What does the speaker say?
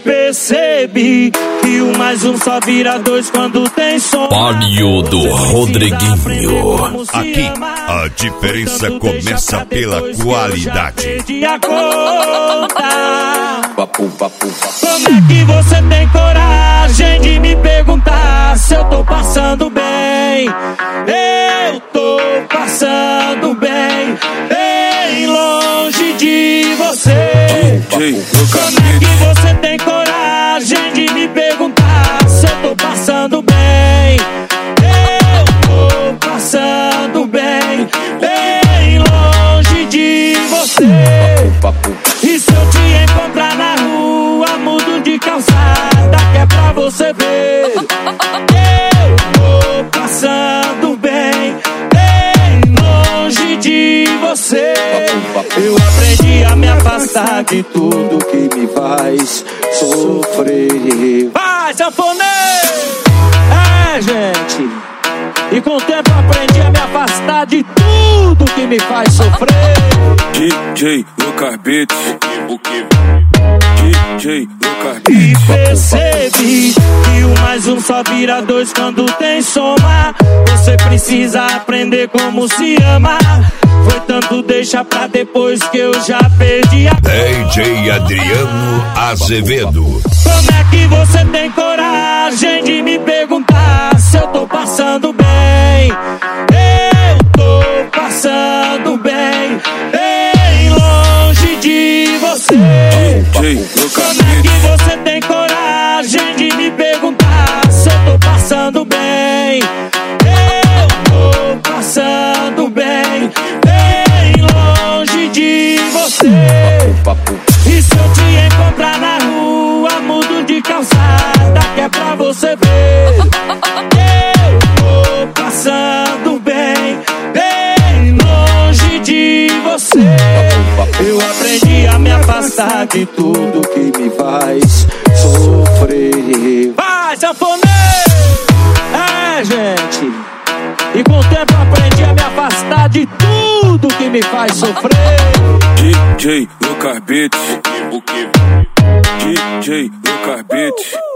percebi que o mais um só vira dois quando tem som. Palio do Rodriguinho. Aqui a diferença começa pela qualidade. Como é que você tem coragem de me perguntar se eu tô passando bem? Eu tô passando bem, bem longe de você. Como é que você tem coragem de me perguntar se eu tô passando bem? Eu tô passando bem, bem longe de você. E se eu te encontrar na rua, mudo de calçada, que é pra você ver. Eu tô passando bem, bem longe de você. Eu aprendi a me afastar de tudo que me faz sofrer. Vai, sanfoneiro! Gente, e com o tempo eu aprendi a me afastar de tudo que me faz sofrer. DJ Lucas Beats, o que? DJ Lucas Beats. E percebi que o mais um só vira dois quando tem soma. Você precisa aprender como se ama. Foi tanto deixa pra depois que eu já perdi a... DJ Adriano Azevedo. Como é que você tem coragem de me perguntar se eu tô passando bem? Eu tô passando bem, bem longe de você. Como é que você tem coragem de me perguntar se eu tô passando bem? Eu tô passando bem, bem longe de você. E se eu te encontrar na rua, mudo de calçada, que é pra você ver. Eu tô passando bem, bem longe de você. Eu aprendi a me afastar de tudo que me faz sofrer. Vai, sanfoneiro! Gente, e com o tempo eu aprendi a me afastar de tudo que me faz sofrer. DJ Lucas Beats, o que? DJ Lucas Beats.